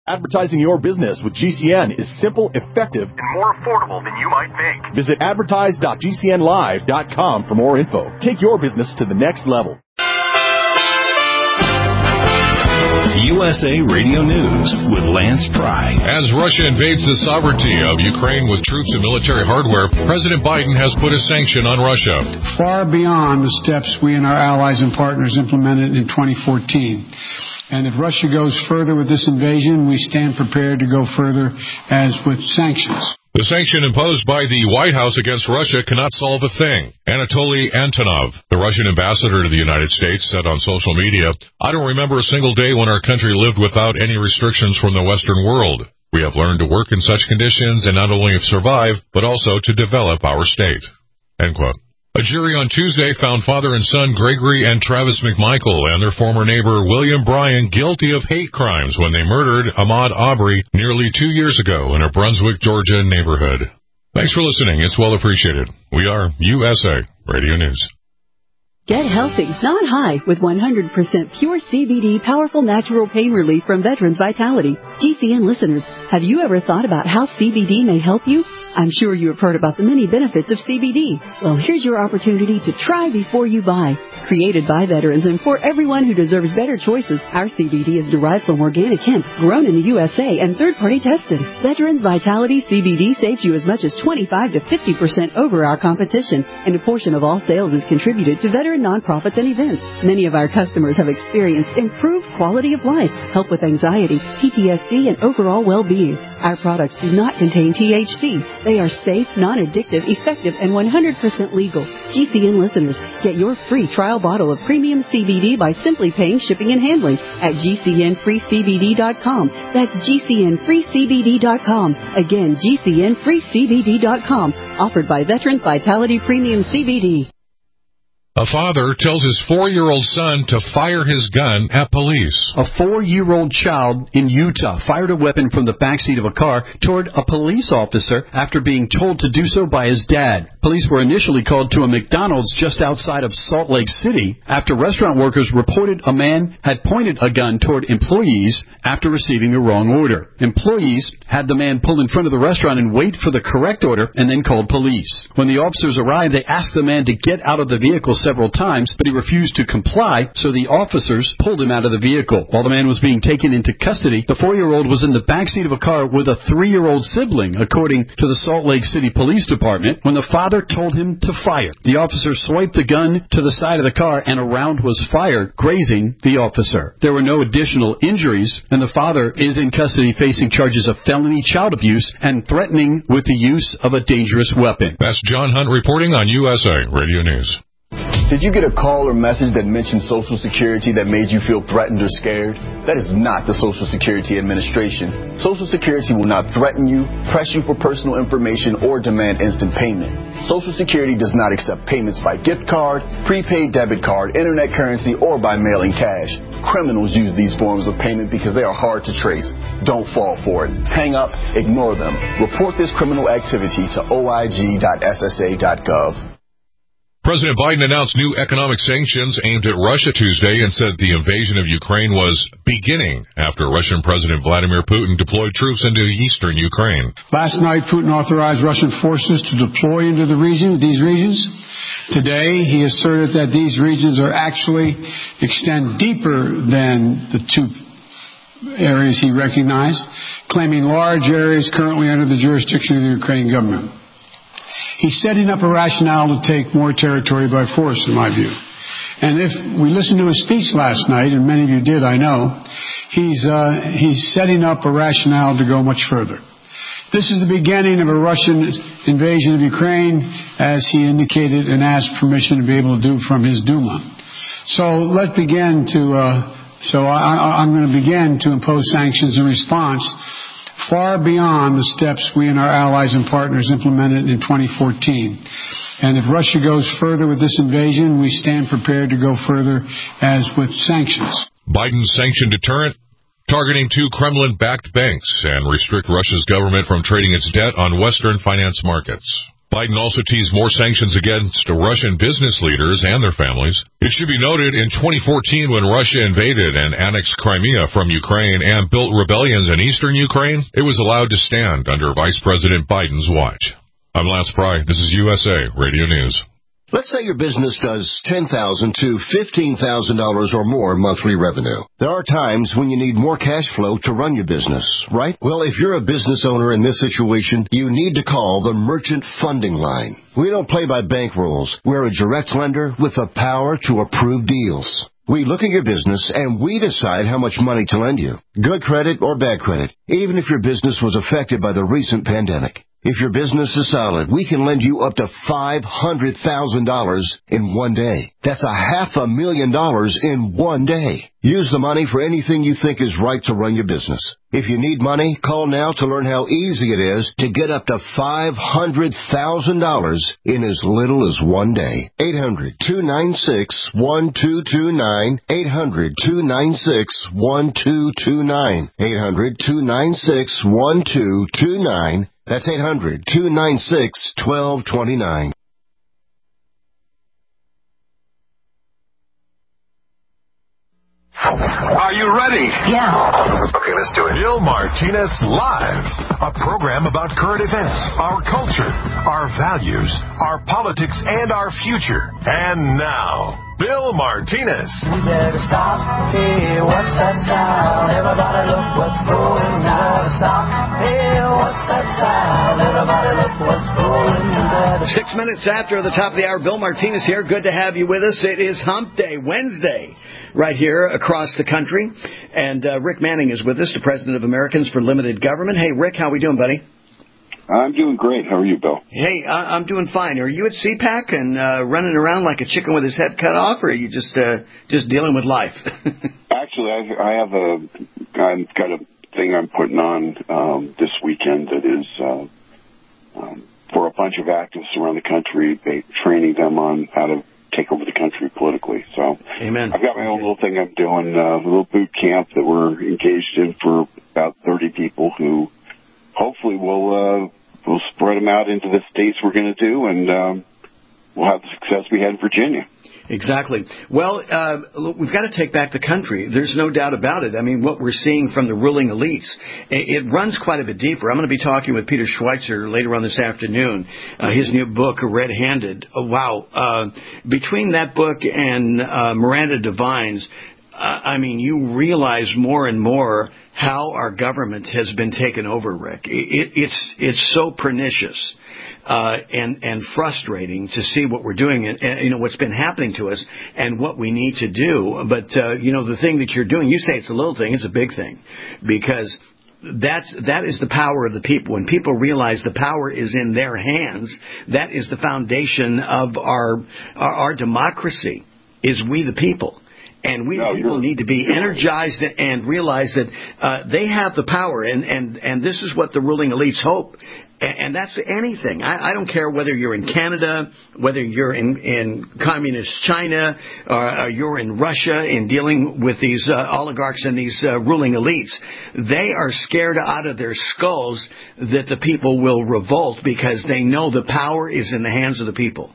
Advertising your business with GCN is simple, effective, and more affordable than you might think. Visit advertise.gcnlive.com for more info. Take your business to the next level. USA Radio News with Lance Pry. As Russia invades the sovereignty of Ukraine with troops and military hardware, President Biden has put a sanction on Russia. Far beyond the steps we and our allies and partners implemented in 2014. And if Russia goes further with this invasion, we stand prepared to go further as with sanctions. The sanction imposed by the White House against Russia cannot solve a thing. Anatoly Antonov, the Russian ambassador to the United States, said on social media, "I don't remember a single day when our country lived without any restrictions from the Western world. We have learned to work in such conditions and not only survive, but also to develop our state." End quote. A jury on Tuesday found father and son Gregory and Travis McMichael and their former neighbor William Bryan guilty of hate crimes when they murdered Ahmaud Arbery nearly 2 years ago in a Brunswick, Georgia neighborhood. Thanks for listening. It's well appreciated. We are USA Radio News. Get healthy, not high, with 100% pure CBD powerful natural pain relief from Veterans Vitality. GCN listeners, have you ever thought about how CBD may help you? I'm sure you have heard about the many benefits of CBD. Well, here's your opportunity to try before you buy. Created by veterans and for everyone who deserves better choices, our CBD is derived from organic hemp, grown in the USA and third-party tested. Veterans Vitality CBD saves you as much as 25 to 50% over our competition, and a portion of all sales is contributed to veteran nonprofits and events. Many of our customers have experienced improved quality of life, help with anxiety, PTSD, and overall well-being. Our products do not contain THC. They are safe, non-addictive, effective, and 100% legal. GCN listeners, get your free trial bottle of premium CBD by simply paying shipping and handling at GCNFreeCBD.com. That's GCNFreeCBD.com. Again, GCNFreeCBD.com. Offered by Veterans Vitality Premium CBD. A father tells his 4-year-old son to fire his gun at police. A 4-year-old child in Utah fired a weapon from the backseat of a car toward a police officer after being told to do so by his dad. Police were initially called to a McDonald's just outside of Salt Lake City after restaurant workers reported a man had pointed a gun toward employees after receiving a wrong order. Employees had the man pull in front of the restaurant and wait for the correct order and then called police. When the officers arrived, they asked the man to get out of the vehicle several times, but he refused to comply, so the officers pulled him out of the vehicle. While the man was being taken into custody, the 4-year-old was in the backseat of a car with a 3-year-old sibling, according to the Salt Lake City Police Department, when the father told him to fire. The officer swiped the gun to the side of the car, and a round was fired, grazing the officer. There were no additional injuries, and the father is in custody facing charges of felony child abuse and threatening with the use of a dangerous weapon. That's John Hunt reporting on USA Radio News. Did you get a call or message that mentioned Social Security that made you feel threatened or scared? That is not the Social Security Administration. Social Security will not threaten you, press you for personal information, or demand instant payment. Social Security does not accept payments by gift card, prepaid debit card, internet currency, or by mailing cash. Criminals use these forms of payment because they are hard to trace. Don't fall for it. Hang up, ignore them. Report this criminal activity to oig.ssa.gov. President Biden announced new economic sanctions aimed at Russia Tuesday and said the invasion of Ukraine was beginning after Russian President Vladimir Putin deployed troops into eastern Ukraine. Last night, Putin authorized Russian forces to deploy into these regions. Today, he asserted that these regions actually extend deeper than the 2 areas he recognized, claiming large areas currently under the jurisdiction of the Ukrainian government. He's setting up a rationale to take more territory by force, in my view. And if we listened to his speech last night, and many of you did, I know, he's setting up a rationale to go much further. This is the beginning of a Russian invasion of Ukraine, as he indicated and asked permission to be able to do from his Duma. So I'm going to begin to impose sanctions in response far beyond the steps we and our allies and partners implemented in 2014. And if Russia goes further with this invasion, we stand prepared to go further as with sanctions. Biden's sanction deterrent, targeting 2 Kremlin-backed banks and restrict Russia's government from trading its debt on Western finance markets. Biden also teased more sanctions against Russian business leaders and their families. It should be noted in 2014 when Russia invaded and annexed Crimea from Ukraine and built rebellions in eastern Ukraine, it was allowed to stand under Vice President Biden's watch. I'm Lance Pry. This is USA Radio News. Let's say your business does $10,000 to $15,000 or more monthly revenue. There are times when you need more cash flow to run your business, right? Well, if you're a business owner in this situation, you need to call the Merchant Funding Line. We don't play by bank rules. We're a direct lender with the power to approve deals. We look at your business and we decide how much money to lend you. Good credit or bad credit, even if your business was affected by the recent pandemic. If your business is solid, we can lend you up to $500,000 in one day. That's $500,000 in one day. Use the money for anything you think is right to run your business. If you need money, call now to learn how easy it is to get up to $500,000 in as little as one day. 800-296-1229. 800-296-1229. 800-296-1229. That's 800-296-1229. Are you ready? Yeah. Okay, let's do it. Bill Martinez Live, a program about current events, our culture, our values, our politics, and our future. And now, Bill Martinez. We better stop. Hey, what's that sound? Everybody look what's going on. Stop. Hey, what's that sound? Everybody look what's going on. 6 minutes after the top of the hour, Bill Martinez here. Good to have you with us. It is Hump Day, Wednesday, right here across the country. And Rick Manning is with us, the president of Americans for Limited Government. Hey, Rick, how we doing, buddy? I'm doing great. How are you, Bill? Hey, I'm doing fine. Are you at CPAC and running around like a chicken with his head cut off, or are you just dealing with life? Actually, I've got a thing I'm putting on this weekend that is for a bunch of activists around the country, training them on how to take over the country politically. So Amen. I've got my own little thing I'm doing, a little boot camp that we're engaged in for about 30 people who hopefully we'll spread them out into the states we're going to do, and we'll have the success we had in Virginia. Exactly. Well, look, we've got to take back the country. There's no doubt about it. I mean, what we're seeing from the ruling elites, it runs quite a bit deeper. I'm going to be talking with Peter Schweitzer later on this afternoon. His new book, Red-Handed. Wow. Between that book and Miranda Devine's, I mean, you realize more and more how our government has been taken over, Rick. It's so pernicious and frustrating to see what we're doing and what's been happening to us and what we need to do. But the thing that you're doing, you say it's a little thing, it's a big thing, because that is the power of the people. When people realize the power is in their hands, that is the foundation of our democracy, is we the people. And we people need to be energized and realize that they have the power, and this is what the ruling elites hope. And that's anything. I don't care whether you're in Canada, whether you're in communist China, or you're in Russia in dealing with these oligarchs and these ruling elites. They are scared out of their skulls that the people will revolt because they know the power is in the hands of the people.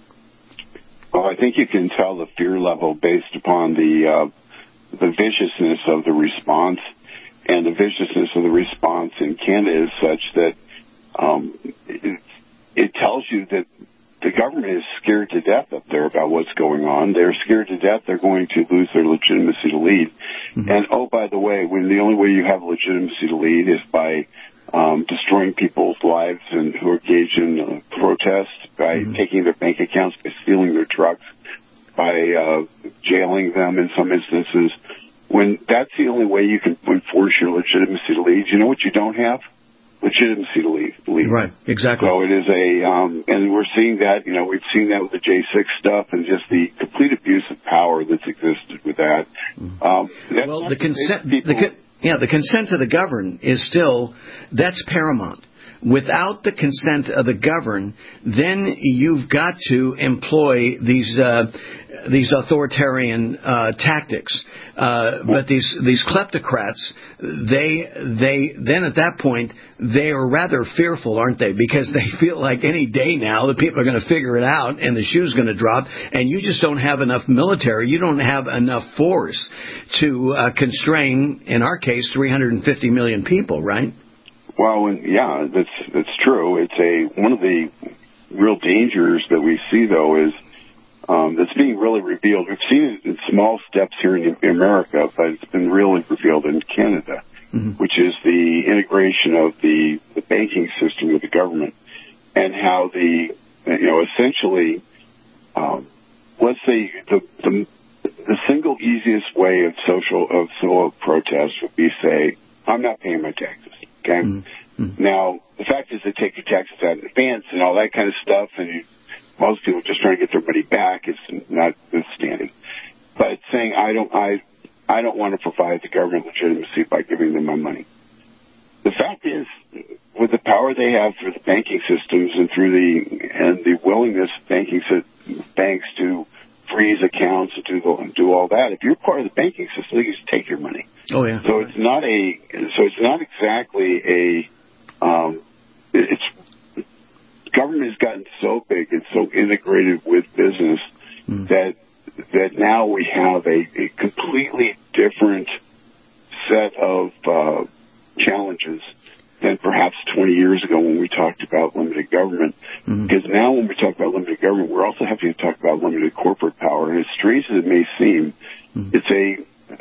Well, I think you can tell the fear level based upon the viciousness of the response, and the viciousness of the response in Canada is such that it tells you that the government is scared to death up there about what's going on. They're scared to death they're going to lose their legitimacy to lead. Mm-hmm. And, oh, by the way, when the only way you have legitimacy to lead is by destroying people's lives and who engage in protests, by taking their bank accounts, by stealing their trucks, by jailing them in some instances. When that's the only way you can enforce your legitimacy to lead, you know what you don't have? Legitimacy to lead. Right, exactly. So it is and we're seeing that, we've seen that with the J6 stuff and just the complete abuse of power that's existed with that. The consent to the govern is still, that's paramount. without the consent of the governed, then you've got to employ these authoritarian tactics. But these kleptocrats, they then at that point, they are rather fearful, aren't they? Because they feel like any day now the people are going to figure it out and the shoe's going to drop, and you just don't have enough military, you don't have enough force to constrain, in our case, 350 million people, right? Well, yeah, that's true. It's one of the real dangers that we see, though, is that's being really revealed. We've seen it in small steps here in America, but it's been really revealed in Canada, which is the integration of the banking system with the government, and how essentially, let's say the single easiest way of civil protest would be say, I'm not paying my taxes. Okay. Now the fact is they take your taxes out in advance and all that kind of stuff, and most people just trying to get their money back. It's not withstanding. But saying I don't want to provide the government legitimacy by giving them my money. The fact is, with the power they have through the banking systems and through the willingness of banks to freeze accounts and do all that, if you're part of the banking system, they can just take your money. Oh yeah. So it's not exactly government has gotten so big and so integrated with business that now we have a completely different set of challenges than perhaps 20 years ago when we talked about limited government. Because now when we talk about limited government, we're also having to talk about limited corporate power. And as strange as it may seem, it's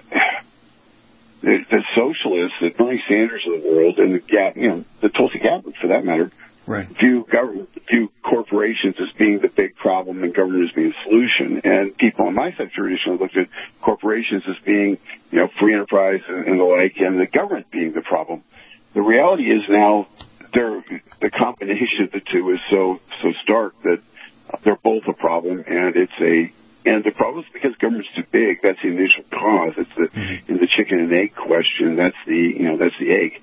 the socialists, the Bernie Sanders of the world, and the Tulsi Gabbard, for that matter, view corporations as being the big problem and government as being the solution. And people on my side traditionally looked at corporations as being, free enterprise and the like, and the government being the problem. The reality is now the combination of the two is so stark that they're both a problem, and the problem is because government's too big. That's the initial cause. It's in the chicken and egg question. That's the egg.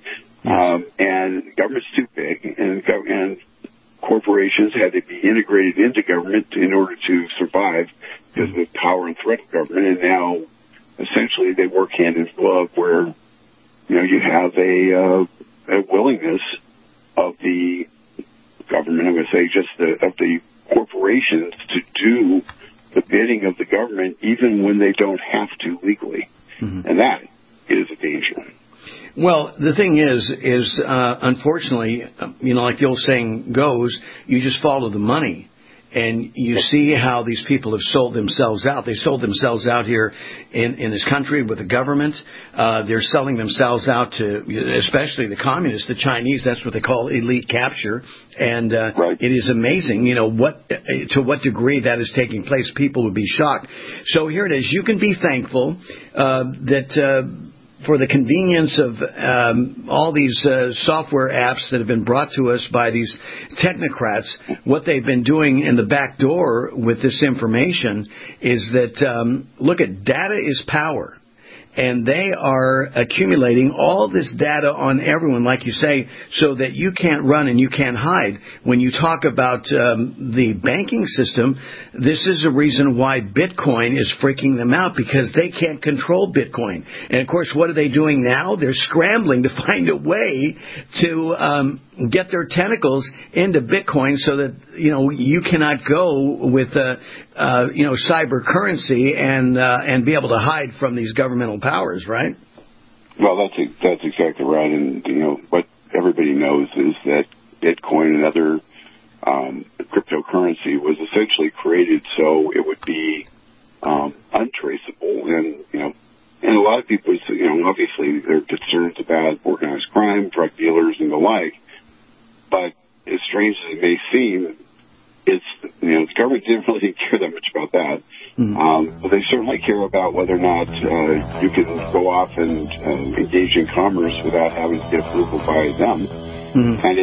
And government's too big, and corporations had to be integrated into government in order to survive because of the power and threat of government. And now, essentially, they work hand in glove, where you have a willingness of the government, I'm going to say, of the corporations to do the bidding of the government, even when they don't have to legally, and that is a danger. Well, the thing is unfortunately, like the old saying goes, you just follow the money. And you see how these people have sold themselves out. They sold themselves out here in this country with the government. They're selling themselves out to, especially the communists, the Chinese. That's what they call elite capture. And it is amazing, to what degree that is taking place. People would be shocked. So here it is. You can be thankful that for the convenience of all these software apps that have been brought to us by these technocrats. What they've been doing in the back door with this information is that, look at data is power. And they are accumulating all this data on everyone, like you say, so that you can't run and you can't hide. When you talk about the banking system, this is a reason why Bitcoin is freaking them out, because they can't control Bitcoin. And, of course, what are they doing now? They're scrambling to find a way to get their tentacles into Bitcoin so that, you cannot go with, cyber currency and be able to hide from these governmental powers, right? Well, that's exactly right. And, what everybody knows is that Bitcoin and other cryptocurrency was essentially created so it would be untraceable. And a lot of people, obviously they're concerned about organized crime, drug dealers, and the like. But as strange as it may seem, the government didn't really care that much about that. But they certainly care about whether or not you can go off and engage in commerce without having to get approval by them.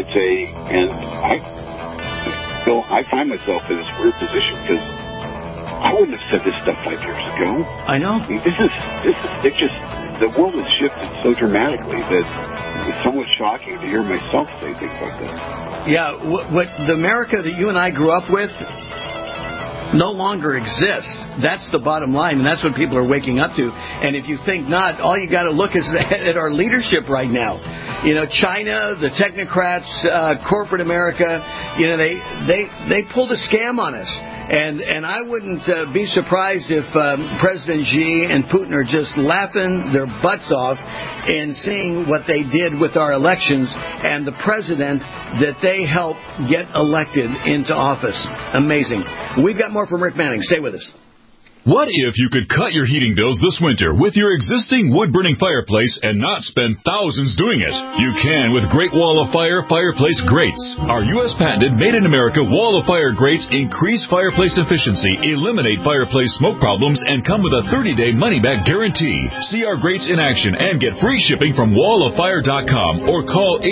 And I find myself in this weird position because I wouldn't have said this stuff 5 years ago. I know. I mean, the world has shifted so dramatically that it's somewhat shocking to hear myself say things like that. Yeah, what the America that you and I grew up with no longer exists. That's the bottom line, and that's what people are waking up to. And if you think not, all you got to look is at our leadership right now. You know, China, the technocrats, corporate America, you know, they pulled a scam on us. And I wouldn't be surprised if President Xi and Putin are just laughing their butts off in seeing what they did with our elections and the president that they helped get elected into office. Amazing. We've got more from Rick Manning. Stay with us. What if you could cut your heating bills this winter with your existing wood-burning fireplace and not spend thousands doing it? You can with Great Wall of Fire fireplace grates. Our U.S. patented made-in-America Wall of Fire grates increase fireplace efficiency, eliminate fireplace smoke problems, and come with a 30-day money-back guarantee. See our grates in action and get free shipping from walloffire.com or call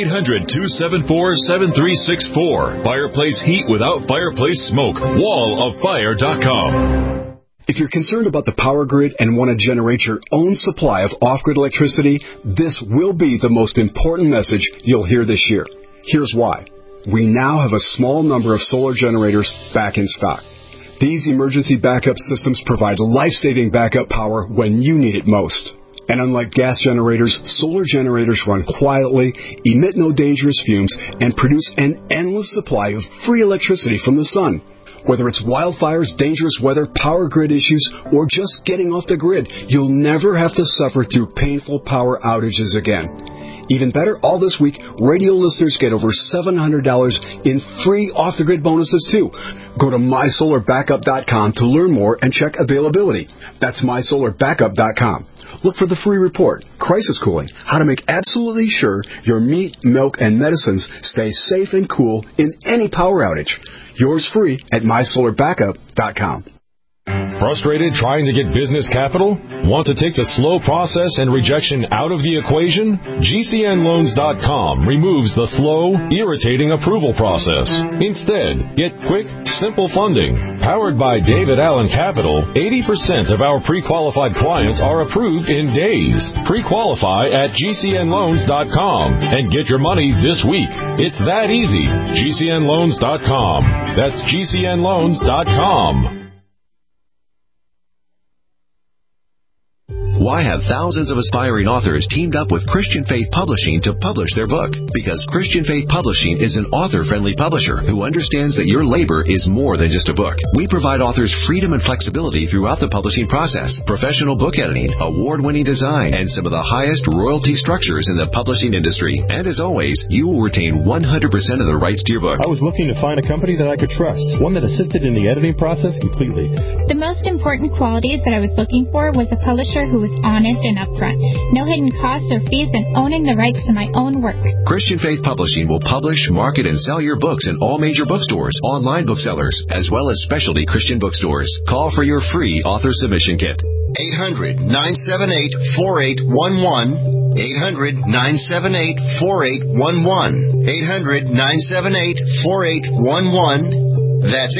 800-274-7364. Fireplace heat without fireplace smoke. walloffire.com. If you're concerned about the power grid and want to generate your own supply of off-grid electricity, this will be the most important message you'll hear this year. Here's why. We now have a small number of solar generators back in stock. These emergency backup systems provide life-saving backup power when you need it most. And unlike gas generators, solar generators run quietly, emit no dangerous fumes, and produce an endless supply of free electricity from the sun. Whether it's wildfires, dangerous weather, power grid issues, or just getting off the grid, you'll never have to suffer through painful power outages again. Even better, all this week, radio listeners get over $700 in free off-the-grid bonuses, too. Go to mysolarbackup.com to learn more and check availability. That's mysolarbackup.com. Look for the free report, Crisis Cooling, how to make absolutely sure your meat, milk, and medicines stay safe and cool in any power outage. Yours free at mysolarbackup.com. Frustrated trying to get business capital? Want to take the slow process and rejection out of the equation? GCNloans.com removes the slow, irritating approval process. Instead, get quick, simple funding. Powered by David Allen Capital, 80% of our pre-qualified clients are approved in days. Pre-qualify at GCNloans.com and get your money this week. It's that easy. GCNloans.com. That's GCNloans.com. Why have thousands of aspiring authors teamed up with Christian Faith Publishing to publish their book? Because Christian Faith Publishing is an author-friendly publisher who understands that your labor is more than just a book. We provide authors freedom and flexibility throughout the publishing process, professional book editing, award-winning design, and some of the highest royalty structures in the publishing industry. And as always, you will retain 100% of the rights to your book. I was looking to find a company that I could trust, one that assisted in the editing process completely. The most important qualities that I was looking for was a publisher who was honest and upfront, no hidden costs or fees, and owning the rights to my own work. Christian Faith Publishing will publish, market, and sell your books in all major bookstores, online booksellers, as well as specialty Christian bookstores. Call for your free author submission kit. 800-978-4811. 800-978-4811. 800-978-4811. That's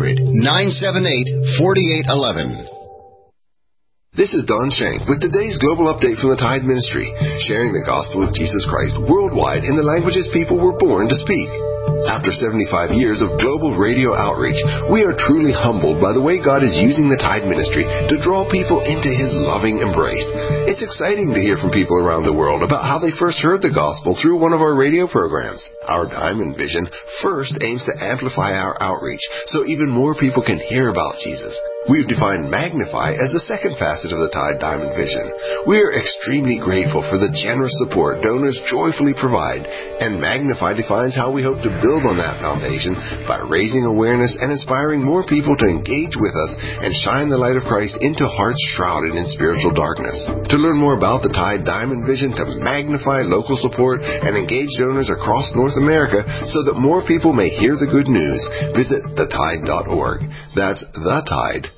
800-978-4811. This is Don Shank with today's global update from the Tide Ministry, sharing the gospel of Jesus Christ worldwide in the languages people were born to speak. After 75 years of global radio outreach, we are truly humbled by the way God is using the Tide Ministry to draw people into His loving embrace. It's exciting to hear from people around the world about how they first heard the gospel through one of our radio programs. Our Diamond Vision first aims to amplify our outreach so even more people can hear about Jesus. We've defined Magnify as the second facet of the Tide Diamond Vision. We are extremely grateful for the generous support donors joyfully provide, and Magnify defines how we hope to build on that foundation by raising awareness and inspiring more people to engage with us and shine the light of Christ into hearts shrouded in spiritual darkness. To learn more about the Tide Diamond Vision, to magnify local support and engage donors across North America so that more people may hear the good news, visit thetide.org. That's thetide.org.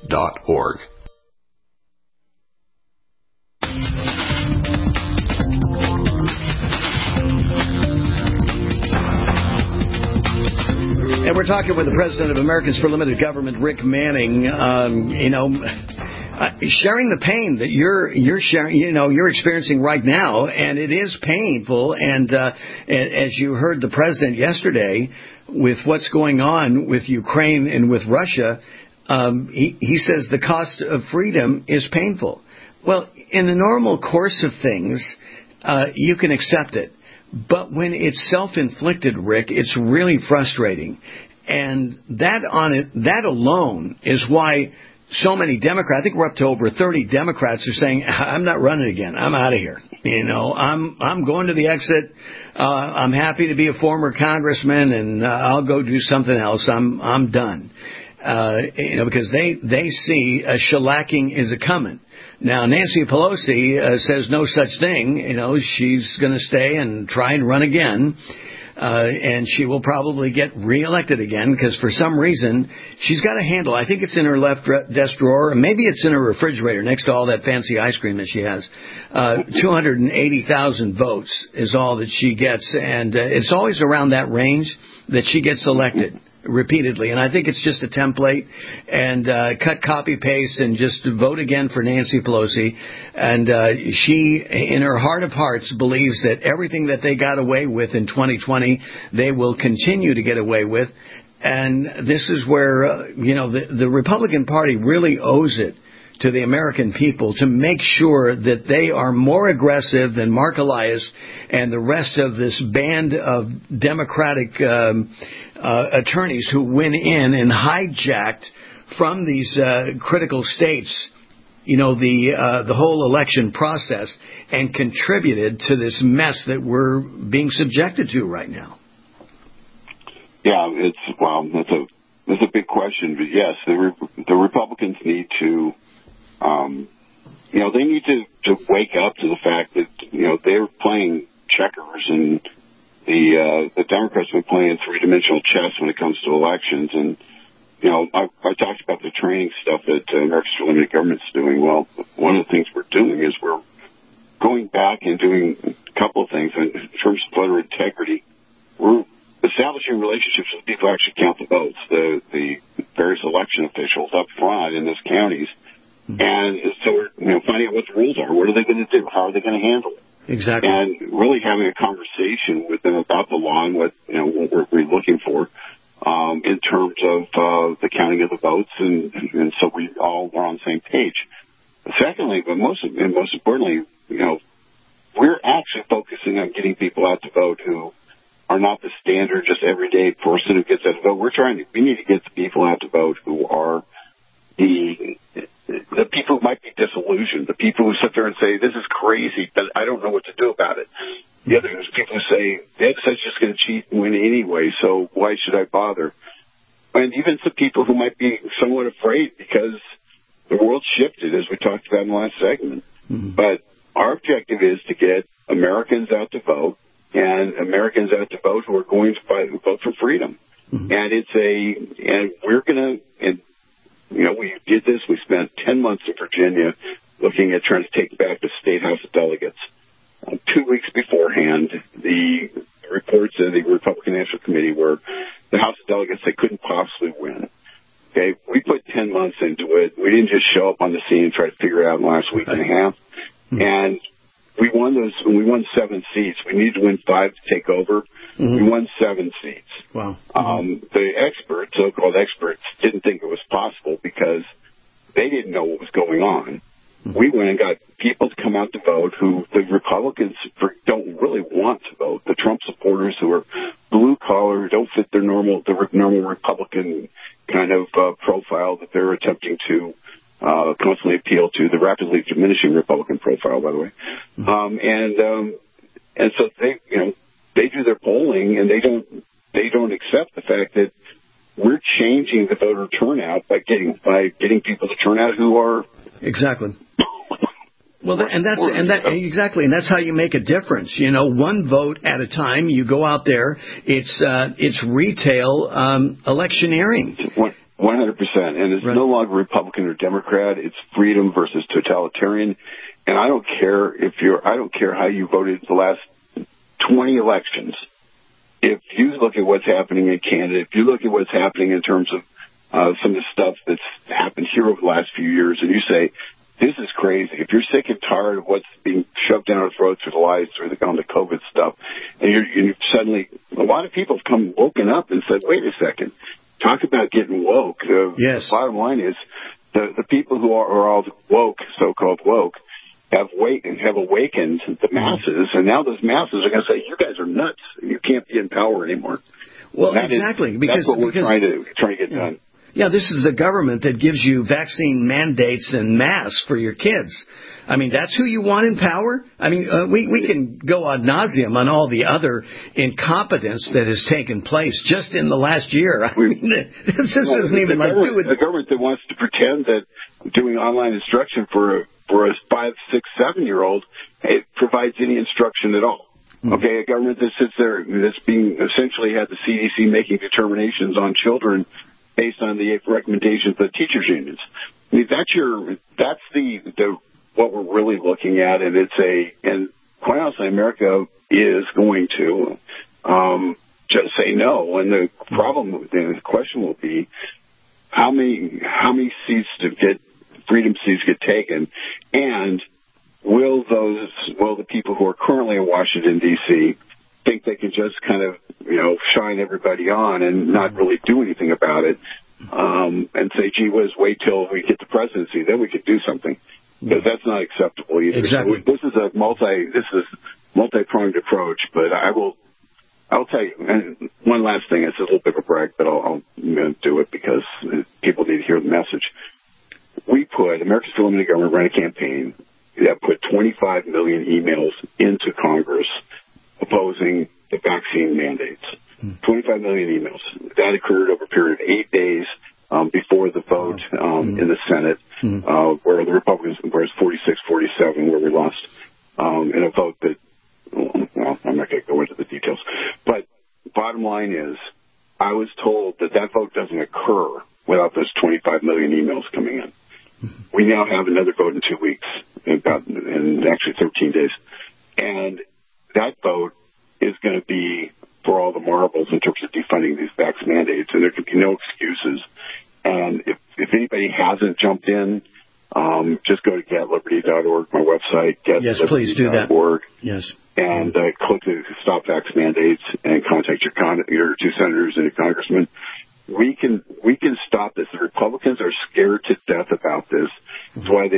And we're talking with the president of Americans for Limited Government, Rick Manning. Sharing the pain that you're sharing, you're experiencing right now, and it is painful. And as you heard the president yesterday, with what's going on with Ukraine and with Russia, he says the cost of freedom is painful. Well, in the normal course of things, you can accept it. But when it's self-inflicted, Rick, it's really frustrating. And that alone is why so many Democrats, I think we're up to over 30 Democrats, are saying, I'm not running again. I'm out of here. I'm going to the exit. I'm happy to be a former congressman, and I'll go do something else. I'm done. Because they see a shellacking is a coming. Now, Nancy Pelosi says no such thing. She's going to stay and try and run again. And she will probably get reelected again because for some reason she's got a handle. I think it's in her left desk drawer, or maybe it's in her refrigerator next to all that fancy ice cream that she has. 280,000 votes is all that she gets, and it's always around that range that she gets elected repeatedly. And I think it's just a template, and cut, copy, paste, and just vote again for Nancy Pelosi. And she, in her heart of hearts, believes that everything that they got away with in 2020, they will continue to get away with. And this is where, the Republican Party really owes it to the American people to make sure that they are more aggressive than Mark Elias and the rest of this band of Democratic attorneys who went in and hijacked from these critical states, the whole election process, and contributed to this mess that we're being subjected to right now. Yeah, that's a big question, but yes, the Republicans need to, they need to wake up to the fact that they're playing checkers, and the Democrats have been playing three-dimensional chess when it comes to elections. And I talked about the training stuff that Americans for Limited Government's doing. Well, one of the things we're doing is we're going back and doing a couple of things in terms of voter integrity. We're establishing relationships with people who actually count the votes, the various election officials up front in those counties. And so we're finding out what the rules are. What are they going to do? How are they going to handle it? Exactly. And really having a conversation with them about the law and what we're looking for in terms of the counting of the votes, and so we all are on the same page. Secondly, but most importantly, we're actually focusing on getting people out to vote who are not the standard, just everyday person who gets out to vote. We need to get the people out to vote who are the people who might be disillusioned, the people who sit there and say, this is crazy, but I don't know what to do about it. The other is people who say, that's just going to cheat and win anyway, so why should I bother? And even some people who might be somewhat afraid because the world shifted, as we talked about in the last segment. Mm-hmm. But our objective is to get Americans out to vote, and Americans out to vote who are going to vote for freedom. Mm-hmm. And we're going to, we did this. We spent 10 months in Virginia looking at trying to take back the State House of Delegates. 2 weeks beforehand, the reports of the Republican National Committee were the House of Delegates, they couldn't possibly win. Okay, we put 10 months into it. We didn't just show up on the scene and try to figure it out in the last week and a half. Mm-hmm. And we won 7 seats. We needed to win 5 to take over. Mm-hmm. We won 7 seats. Wow. The experts, so-called experts, didn't think it was possible because they didn't know what was going on. Mm-hmm. We went and got people to come out to vote who the Republicans don't really want to vote. The Trump supporters who are blue-collar, don't fit the normal Republican kind of profile that they're attempting to constantly appeal to, the rapidly diminishing Republican profile, by the way. Mm-hmm. And so they do their polling, and they don't accept the fact that we're changing the voter turnout by getting people to turn out who are exactly. Well, exactly, and that's how you make a difference. One vote at a time. You go out there. It's retail electioneering. 100%, and it's no longer Republican or Democrat. It's freedom versus totalitarian. And I don't care how you voted the last 20 elections. if you look at what's happening in Canada, if you look at what's happening in terms of some of the stuff that's happened here over the last few years, and you say, this is crazy. If you're sick and tired of what's being shoved down our throats through the lies, through the COVID stuff, and you suddenly, a lot of people have woken up and said, wait a second, talk about getting woke. Yes. The bottom line is the people who are all woke, so-called woke, have awakened the masses, and now those masses are going to say, you guys are nuts. You can't be in power anymore. Well, exactly. That's what we're trying to get done. Yeah, this is the government that gives you vaccine mandates and masks for your kids. I mean, that's who you want in power? I mean, we can go ad nauseum on all the other incompetence that has taken place just in the last year. I mean, this isn't even like doing... A government that wants to pretend that doing online instruction for a 5, 6, 7-year-old, it provides any instruction at all. Okay, a government that sits there, that's being essentially had the CDC making determinations on children based on the recommendations of the teachers' unions. I mean, that's the what we're really looking at, and quite honestly, America is going to just say no. And the question will be how many freedom seats get taken, and will the people who are currently in Washington D.C. think they can just kind of shine everybody on and not really do anything about it, and say, gee whiz, wait till we get the presidency, then we could do something. Because that's not acceptable either. Exactly. So this is a multi-pronged approach, but I'll tell you, and one last thing, it's a little bit of a brag, but I'll do it because people need to hear the message. America's for Limited Government ran a campaign that put 25 million emails into Congress opposing the vaccine mandates. 25 million emails. That occurred over a period of 8 days before the vote in the Senate, where the Republicans, where it's 46-47, where we lost in a vote that, well, I'm not going to go into the details. But bottom line is, I was told that vote doesn't occur without those 25 million emails coming in. We now have another vote in 2 weeks, in actually 13 days. And that vote is going to be for all the marbles in terms of defunding these vax mandates, and there can be no excuses. And if anybody hasn't jumped in, just go to getliberty.org, my website, getliberty.org. Yes, please do that. Yes. And click the Stop Vax Mandates and contact your 2 senators and your congressman. We can stop this. The Republicans are scared to death about this. That's why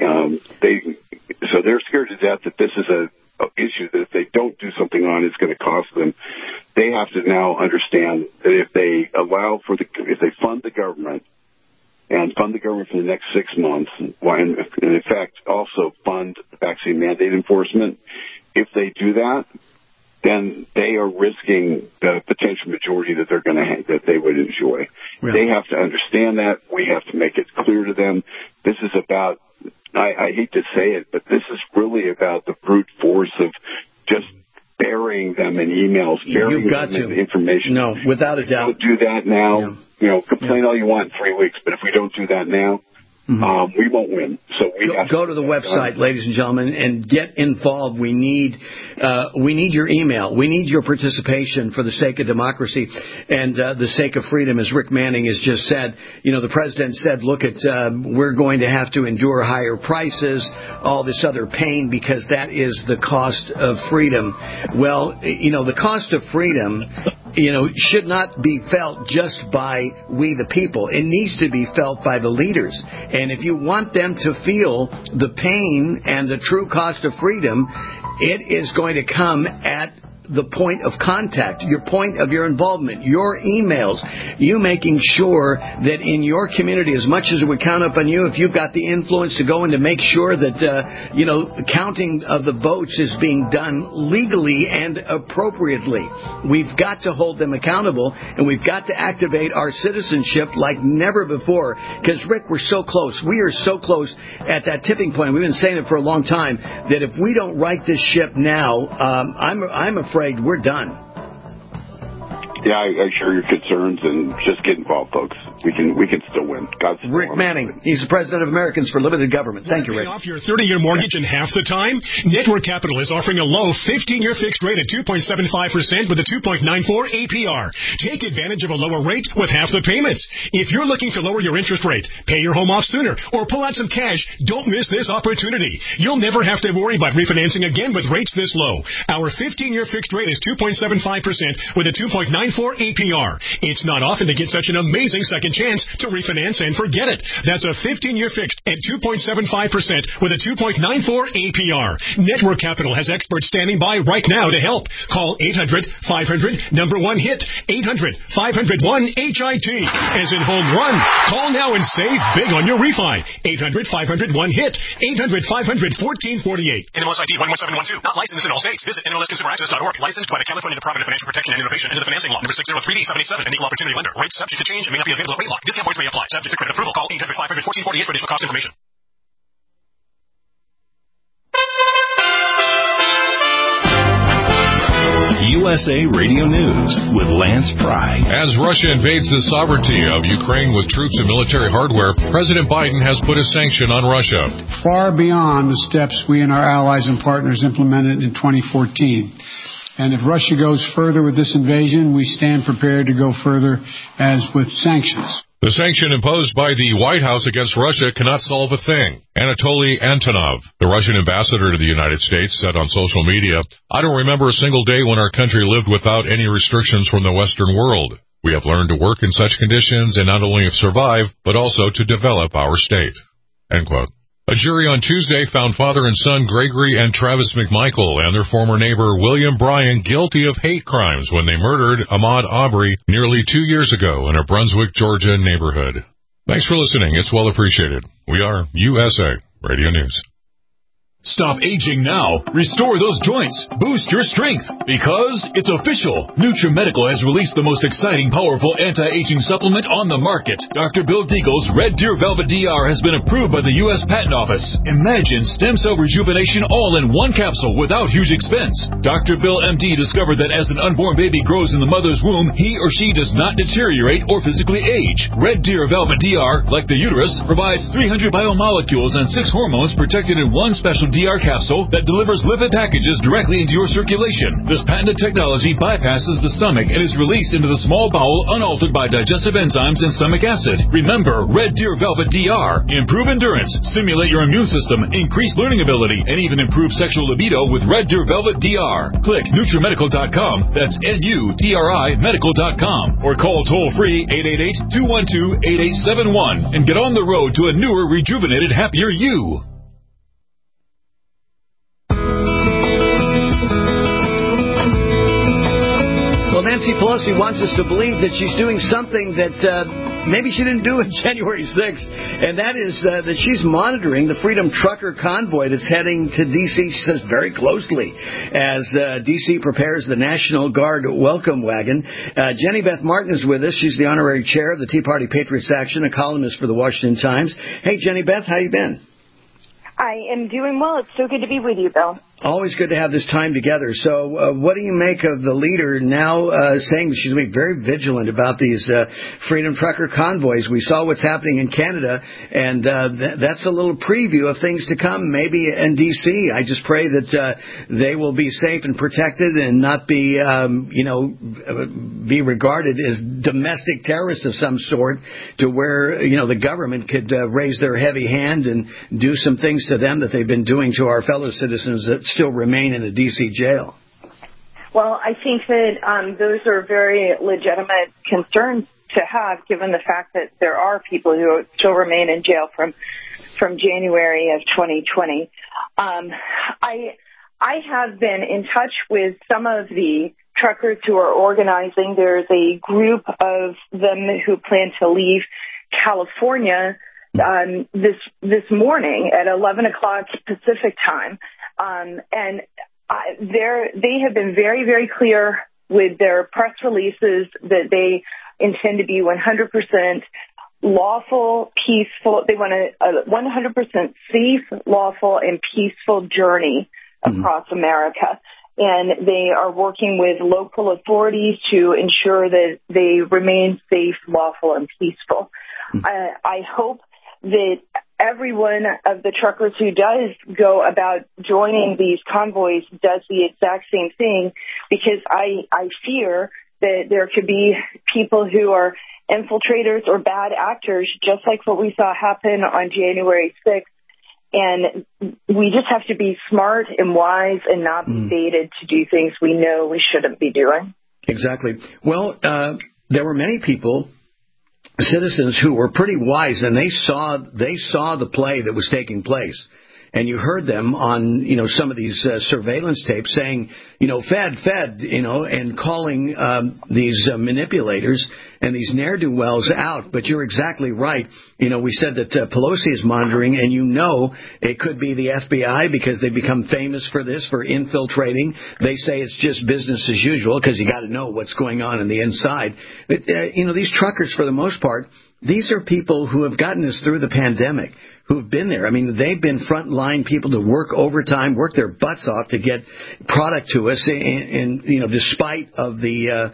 they're scared to death that this is an issue that if they don't do something on, it's going to cost them. They have to now understand that if they if they fund the government and fund the government for the next 6 months, and in fact also fund vaccine mandate enforcement, if they do that, then they are risking the potential majority that that they would enjoy. Yeah. They have to understand that. We have to make it clear to them. This is about, I hate to say it, but this is really about the brute force of just burying them in emails, burying them in information. No, without a doubt. If we don't do that now, complain all you want in 3 weeks, but if we don't do that now, we won't win. So we go to the website, ladies and gentlemen, and get involved. We need your email. We need your participation for the sake of democracy and the sake of freedom, as Rick Manning has just said. The president said, look, we're going to have to endure higher prices, all this other pain, because that is the cost of freedom. Well, the cost of freedom should not be felt just by we the people. It needs to be felt by the leaders. And if you want them to feel the pain and the true cost of freedom, it is going to come at the point of contact, your point of your involvement, your emails, you making sure that in your community, as much as it would count up on you, if you've got the influence to go in to make sure that, counting of the votes is being done legally and appropriately. We've got to hold them accountable, and we've got to activate our citizenship like never before. Because, Rick, we're so close. We are so close at that tipping point. We've been saying it for a long time, that if we don't right this ship now, I'm afraid we're done. Yeah, I share your concerns, and just get involved, folks. we can still win. God's Rick Manning, he's the president of Americans for Limited Government. Thank you, Rick. Off your 30-year mortgage in half the time? Network Capital is offering a low 15-year fixed rate at 2.75% with a 2.94 APR. Take advantage of a lower rate with half the payments. If you're looking to lower your interest rate, pay your home off sooner, or pull out some cash, don't miss this opportunity. You'll never have to worry about refinancing again with rates this low. Our 15-year fixed rate is 2.75% with a 2.94 APR. It's not often to get such an amazing second chance to refinance and forget it. That's a 15-year fixed at 2.75% with a 2.94 APR. Network Capital has experts standing by right now to help. Call 800-500-1-HIT. 800-500-1-HIT. As in home run. Call now and save big on your refi. 800-500-1-HIT. 800-500-1448. NMLS ID 11712. Not licensed in all states. Visit NMLSConsumerAccess.org. Licensed by the California Department of Financial Protection and Innovation under the Financing Law. Number 603D787. An equal opportunity lender. Rates subject to change and may not be available at rate lock. Discount points may apply. Subject to credit approval. Call 800-500-1448 for additional cost information. USA Radio News with Lance Pry. As Russia invades the sovereignty of Ukraine with troops and military hardware, President Biden has put a sanction on Russia. Far beyond the steps we and our allies and partners implemented in 2014. And if Russia goes further with this invasion, we stand prepared to go further as with sanctions. The sanction imposed by the White House against Russia cannot solve a thing. Anatoly Antonov, the Russian ambassador to the United States, said on social media, "I don't remember a single day when our country lived without any restrictions from the Western world. We have learned to work in such conditions and not only have survived, but also to develop our state." End quote. A jury on Tuesday found father and son Gregory and Travis McMichael and their former neighbor William Bryan guilty of hate crimes when they murdered Ahmaud Arbery nearly 2 years ago in a Brunswick, Georgia neighborhood. Thanks for listening. It's well appreciated. We are USA Radio News. Stop aging now. Restore those joints. Boost your strength. Because it's official. NutriMedical has released the most exciting, powerful anti-aging supplement on the market. Dr. Bill Deagle's Red Deer Velvet DR has been approved by the U.S. Patent Office. Imagine stem cell rejuvenation all in one capsule without huge expense. Dr. Bill MD discovered that as an unborn baby grows in the mother's womb, he or she does not deteriorate or physically age. Red Deer Velvet DR, like the uterus, provides 300 biomolecules and 6 hormones protected in one special DR capsule that delivers lipid packages directly into your circulation. This patented technology bypasses the stomach and is released into the small bowel unaltered by digestive enzymes and stomach acid. Remember, Red Deer Velvet DR. Improve endurance, stimulate your immune system, increase learning ability, and even improve sexual libido with Red Deer Velvet DR. Click NutriMedical.com, that's NUTRI Medical.com, or call toll-free 888-212-8871 and get on the road to a newer, rejuvenated, happier you. Well, Nancy Pelosi wants us to believe that she's doing something that maybe she didn't do on January 6th, and that is that she's monitoring the Freedom Trucker convoy that's heading to D.C., she says, very closely, as D.C. prepares the National Guard welcome wagon. Jenny Beth Martin is with us. She's the honorary chair of the Tea Party Patriots Action, a columnist for the Washington Times. Hey, Jenny Beth, how you been? I am doing well. It's so good to be with you, Bill. Always good to have this time together. So what do you make of the leader now saying she's being very vigilant about these Freedom Trucker convoys? We saw what's happening in Canada, and that's a little preview of things to come, maybe in D.C. I just pray that they will be safe and protected and not be, be regarded as domestic terrorists of some sort, to where, the government could raise their heavy hand and do some things to them that they've been doing to our fellow citizens that still remain in a D.C. jail. Well, I think that those are very legitimate concerns to have, given the fact that there are people who still remain in jail from January of 2020. I have been in touch with some of the truckers who are organizing. There's a group of them who plan to leave California this morning at 11 o'clock Pacific time. And they have been very, very clear with their press releases that they intend to be 100% lawful, peaceful. They want a 100% safe, lawful, and peaceful journey across America. and they are working with local authorities to ensure that they remain safe, lawful, and peaceful. I hope that every one of the truckers who does go about joining these convoys does the exact same thing, because I fear that there could be people who are infiltrators or bad actors, just like what we saw happen on January 6th. And we just have to be smart and wise and not be baited to do things we know we shouldn't be doing. Exactly. Well, there were many people, citizens, who were pretty wise, and they saw the play that was taking place. And you heard them on, some of these surveillance tapes saying, Fed, and calling these manipulators and these ne'er-do-wells out. But you're exactly right. We said that Pelosi is monitoring, and it could be the FBI because they've become famous for this, for infiltrating. They say it's just business as usual because you got to know what's going on the inside. But, these truckers, for the most part, these are people who have gotten us through the pandemic, who have been there. I mean, they've been frontline people to work overtime, work their butts off to get product to us, and despite of the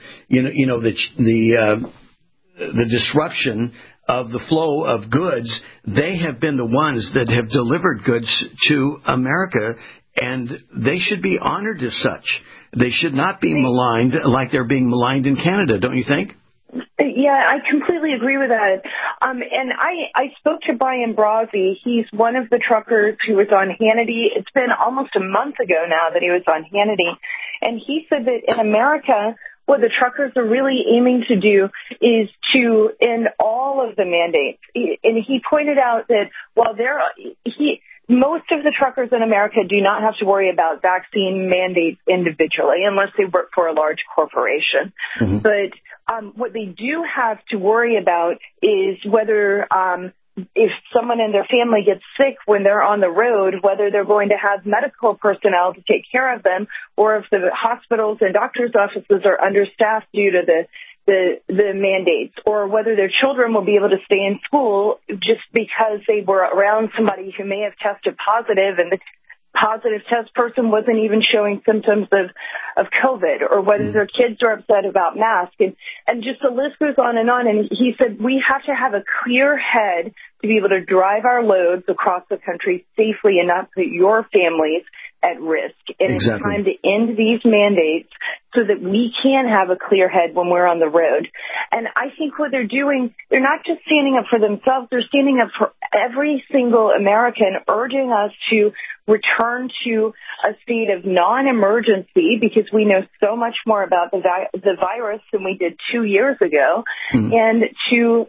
disruption of the flow of goods, they have been the ones that have delivered goods to America, and they should be honored as such. They should not be maligned like they're being maligned in Canada, don't you think? Yeah, I completely agree with that. And I spoke to Brian Brozzi. He's one of the truckers who was on Hannity. It's been almost a month ago now that he was on Hannity. And he said that in America, what the truckers are really aiming to do is to end all of the mandates. And he pointed out that while most of the truckers in America do not have to worry about vaccine mandates individually unless they work for a large corporation. Mm-hmm. But what they do have to worry about is whether if someone in their family gets sick when they're on the road, whether they're going to have medical personnel to take care of them, or if the hospitals and doctors' offices are understaffed due to the mandates, or whether their children will be able to stay in school just because they were around somebody who may have tested positive and the positive test person wasn't even showing symptoms of COVID, or whether their kids are upset about masks. And just the list goes on. And he said we have to have a clear head to be able to drive our loads across the country safely and not put your families at risk. And It's time to end these mandates so that we can have a clear head when we're on the road. And I think what they're doing, they're not just standing up for themselves, they're standing up for every single American, urging us to return to a state of non-emergency because we know so much more about the virus than we did 2 years ago, and to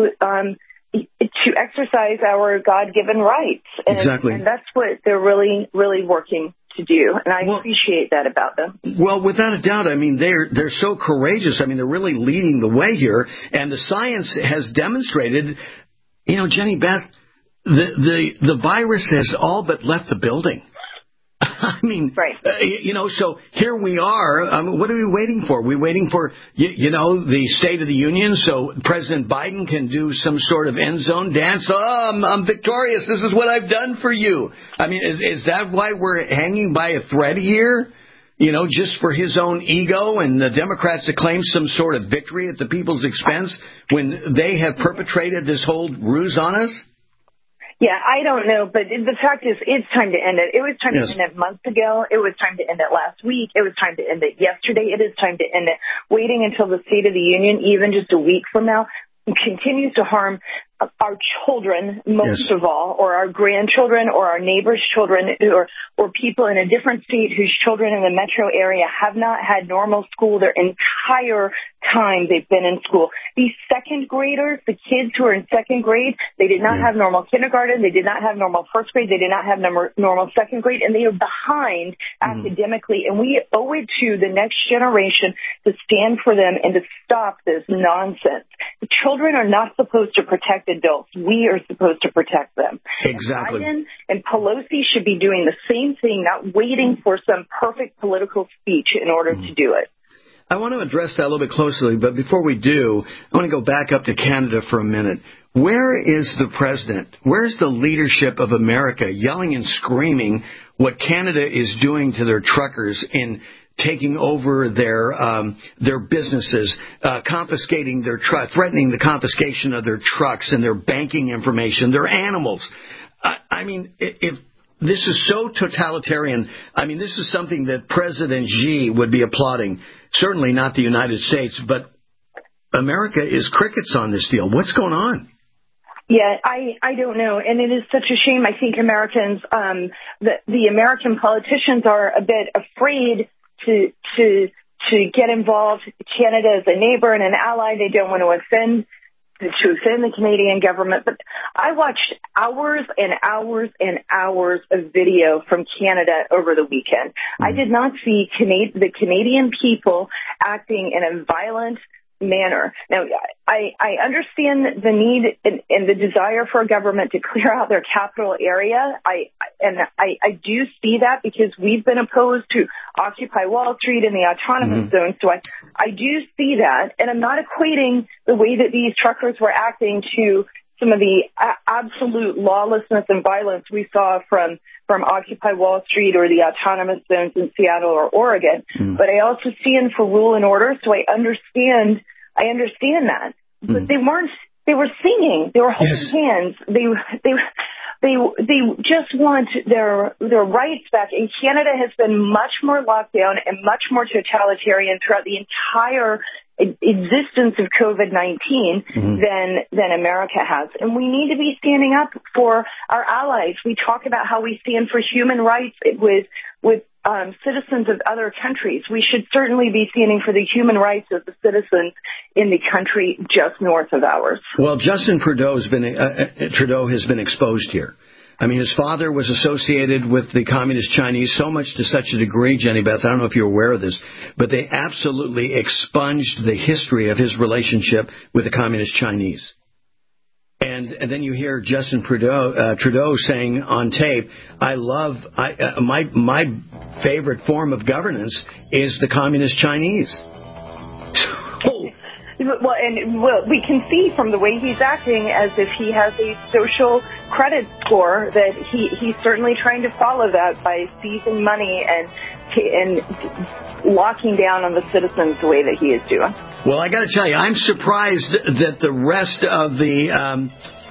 exercise our God-given rights. And that's what they're really, really working to do. And I appreciate that about them. Well, without a doubt, I mean, they're so courageous. I mean, they're really leading the way here. And the science has demonstrated, Jenny Beth, the virus has all but left the building. I mean, right. So here we are. What are we waiting for? We're waiting for, the State of the Union so President Biden can do some sort of end zone dance. Oh, I'm victorious. This is what I've done for you. I mean, is that why we're hanging by a thread here? Just for his own ego and the Democrats to claim some sort of victory at the people's expense when they have perpetrated this whole ruse on us? Yeah, I don't know, but the fact is it's time to end it. It was time to end it months ago. It was time to end it last week. It was time to end it yesterday. It is time to end it. Waiting until the State of the Union, even just a week from now, continues to harm our children most of all, or our grandchildren, or our neighbors' children, or people in a different state whose children in the metro area have not had normal school their entire time they've been in school. These second graders, the kids who are in second grade, they did not have normal kindergarten, they did not have normal first grade, they did not have normal second grade, and they are behind academically. And we owe it to the next generation to stand for them and to stop this nonsense. The children are not supposed to protect adults. We are supposed to protect them. Exactly. And Biden and Pelosi should be doing the same thing, not waiting for some perfect political speech in order to do it. I want to address that a little bit closely, but before we do, I want to go back up to Canada for a minute. Where is the president? Where's the leadership of America yelling and screaming what Canada is doing to their truckers in taking over their businesses, confiscating their threatening the confiscation of their trucks and their banking information, their animals? I mean, if this is so totalitarian, I mean, this is something that President Xi would be applauding. Certainly not the United States, but America is crickets on this deal. What's going on? Yeah, I don't know. And it is such a shame. I think Americans, the American politicians are a bit afraid to get involved. Canada is a neighbor and an ally. They don't want to offend the Canadian government. But I watched hours and hours and hours of video from Canada over the weekend. I did not see the Canadian people acting in a violent manner. Now, I understand the need and the desire for a government to clear out their capital area. I do see that because we've been opposed to Occupy Wall Street and the autonomous zone. So I do see that. And I'm not equating the way that these truckers were acting to some of the absolute lawlessness and violence we saw from Occupy Wall Street or the autonomous zones in Seattle or Oregon. But I also stand for rule and order, so I understand that. But they were singing, they were holding hands, they just want their rights back. And Canada has been much more locked down and much more totalitarian throughout the entire existence of COVID-19 than America has. And we need to be standing up for our allies. We talk about how we stand for human rights with citizens of other countries. We should certainly be standing for the human rights of the citizens in the country just north of ours. Well, Justin Trudeau has been exposed here. I mean, his father was associated with the Communist Chinese so much to such a degree, Jenny Beth, I don't know if you're aware of this, but they absolutely expunged the history of his relationship with the Communist Chinese. And then you hear Justin Trudeau saying on tape, my favorite form of governance is the Communist Chinese. Well, we can see from the way he's acting as if he has a social credit score that he's certainly trying to follow that by seizing money and locking down on the citizens the way that he is doing. Well, I got to tell you, I'm surprised that the rest of the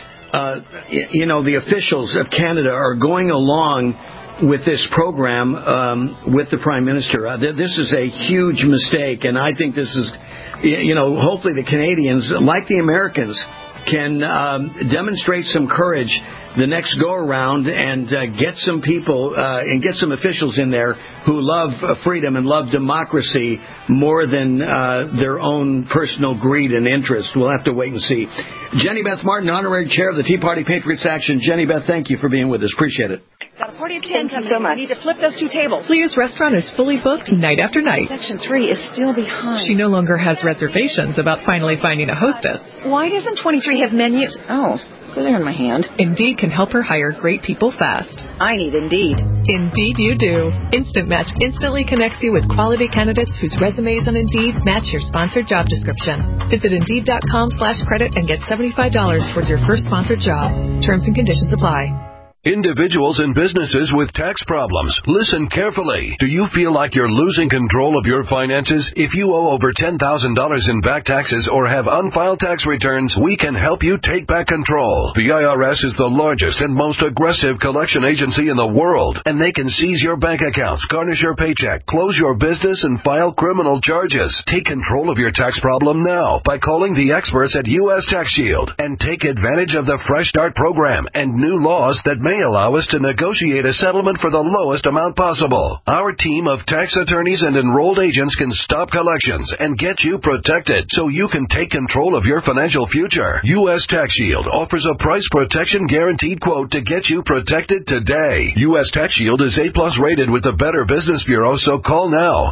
officials of Canada are going along with this program with the Prime Minister. This is a huge mistake, and I think this is, hopefully the Canadians, like the Americans, can demonstrate some courage the next go-around and get some people and get some officials in there who love freedom and love democracy more than their own personal greed and interest. We'll have to wait and see. Jenny Beth Martin, Honorary Chair of the Tea Party Patriots Action. Jenny Beth, thank you for being with us. Appreciate it. Got a party of 10 coming in. So much. We need to flip those 2 tables. Leah's restaurant is fully booked night after night. Section 3 is still behind. She no longer has reservations about finally finding a hostess. Why doesn't 23 have menus? Oh, because they're in my hand. Indeed can help her hire great people fast. I need Indeed. Indeed you do. Instant Match instantly connects you with quality candidates whose resumes on Indeed match your sponsored job description. Visit Indeed.com/credit and get $75 towards your first sponsored job. Terms and conditions apply. Individuals and businesses with tax problems, listen carefully. Do you feel like you're losing control of your finances? If you owe over $10,000 in back taxes or have unfiled tax returns, we can help you take back control. The IRS is the largest and most aggressive collection agency in the world, and they can seize your bank accounts, garnish your paycheck, close your business, and file criminal charges. Take control of your tax problem now by calling the experts at U.S. Tax Shield and take advantage of the Fresh Start program and new laws that may allow us to negotiate a settlement for the lowest amount possible. Our team of tax attorneys and enrolled agents can stop collections and get you protected so you can take control of your financial future. U.S. Tax Shield offers a price protection guaranteed quote to get you protected today. U.S. Tax Shield is A+ rated with the Better Business Bureau, so call now.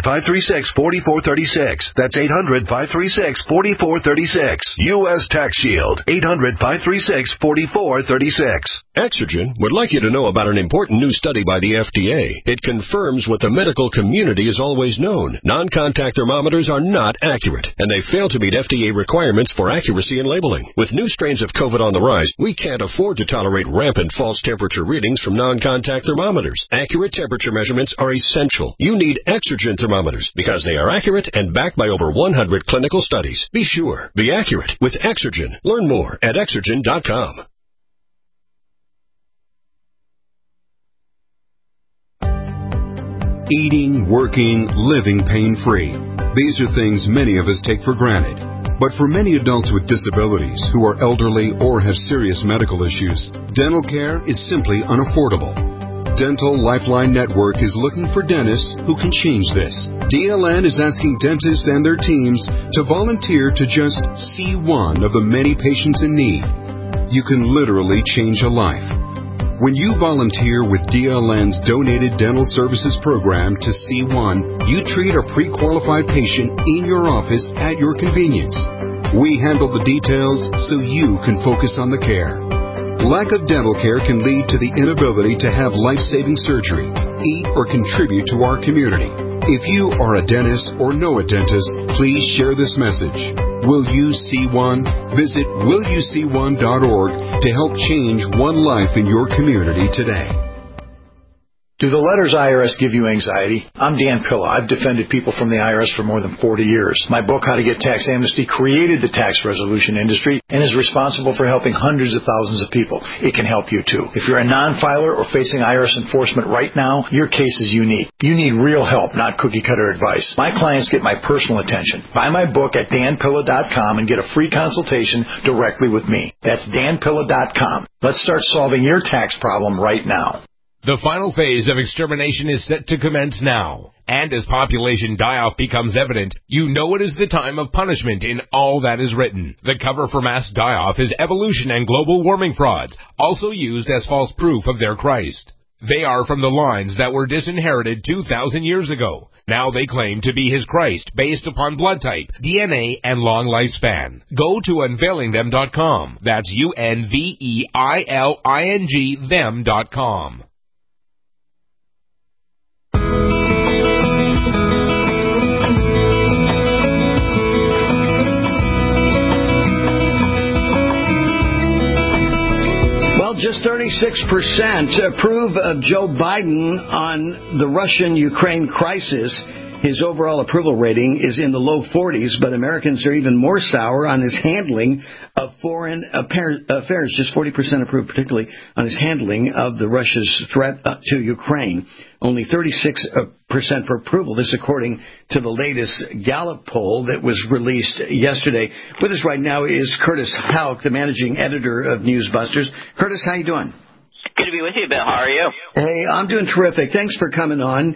800-536-4436. That's 800-536-4436. U.S. Tax Shield. 800-536-4436. Exergen would like you to know about an important new study by the FDA. It confirms what the medical community has always known. Non-contact thermometers are not accurate, and they fail to meet FDA requirements for accuracy in labeling. With new strains of COVID on the rise, we can't afford to tolerate rampant false temperature readings from non-contact thermometers. Accurate temperature measurements are essential. You need Exergen thermometers because they are accurate and backed by over 100 clinical studies. Be sure. Be accurate with Exergen. Learn more at Exergen.com. Eating, working, living pain-free. These are things many of us take for granted. But for many adults with disabilities who are elderly or have serious medical issues, dental care is simply unaffordable. Dental Lifeline Network is looking for dentists who can change this. DLN is asking dentists and their teams to volunteer to just see one of the many patients in need. You can literally change a life. When you volunteer with DLN's Donated Dental Services Program to C1, you treat a pre-qualified patient in your office at your convenience. We handle the details so you can focus on the care. Lack of dental care can lead to the inability to have life-saving surgery, eat, or contribute to our community. If you are a dentist or know a dentist, please share this message. Will you see one? Visit willyouseeone.org to help change one life in your community today. Do the letters IRS give you anxiety? I'm Dan Pilla. I've defended people from the IRS for more than 40 years. My book, How to Get Tax Amnesty, created the tax resolution industry and is responsible for helping hundreds of thousands of people. It can help you, too. If you're a non-filer or facing IRS enforcement right now, your case is unique. You need real help, not cookie-cutter advice. My clients get my personal attention. Buy my book at danpilla.com and get a free consultation directly with me. That's danpilla.com. Let's start solving your tax problem right now. The final phase of extermination is set to commence now. And as population die-off becomes evident, you know it is the time of punishment in all that is written. The cover for mass die-off is evolution and global warming frauds, also used as false proof of their Christ. They are from the lines that were disinherited 2,000 years ago. Now they claim to be his Christ based upon blood type, DNA, and long lifespan. Go to unveilingthem.com. That's UNVEILING them.com. Just 36% approve of Joe Biden on the Russian-Ukraine crisis. His overall approval rating is in the low 40s, but Americans are even more sour on his handling of foreign affairs. Just 40% approve, particularly on his handling of the Russia's threat to Ukraine. Only 36% for approval. This according to the latest Gallup poll that was released yesterday. With us right now is Curtis Houck, the managing editor of Newsbusters. Curtis, how you doing? Good to be with you, Bill. How are you? Hey, I'm doing terrific. Thanks for coming on.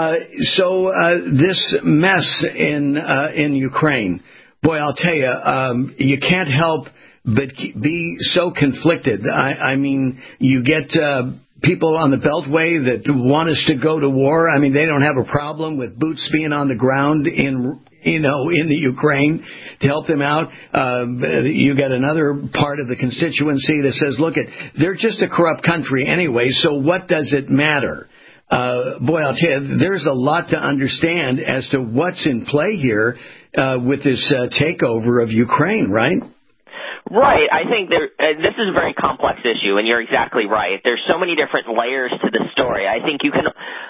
So this mess in Ukraine, boy, I'll tell you, you can't help but be so conflicted. I mean, you get people on the Beltway that want us to go to war. I mean, they don't have a problem with boots being on the ground in the Ukraine to help them out. You got another part of the constituency that says, look, they're just a corrupt country anyway, so what does it matter? Boy, I'll tell you, there's a lot to understand as to what's in play here with this takeover of Ukraine, right? Right. I think this is a very complex issue, and you're exactly right. There's so many different layers to the story. I think you can...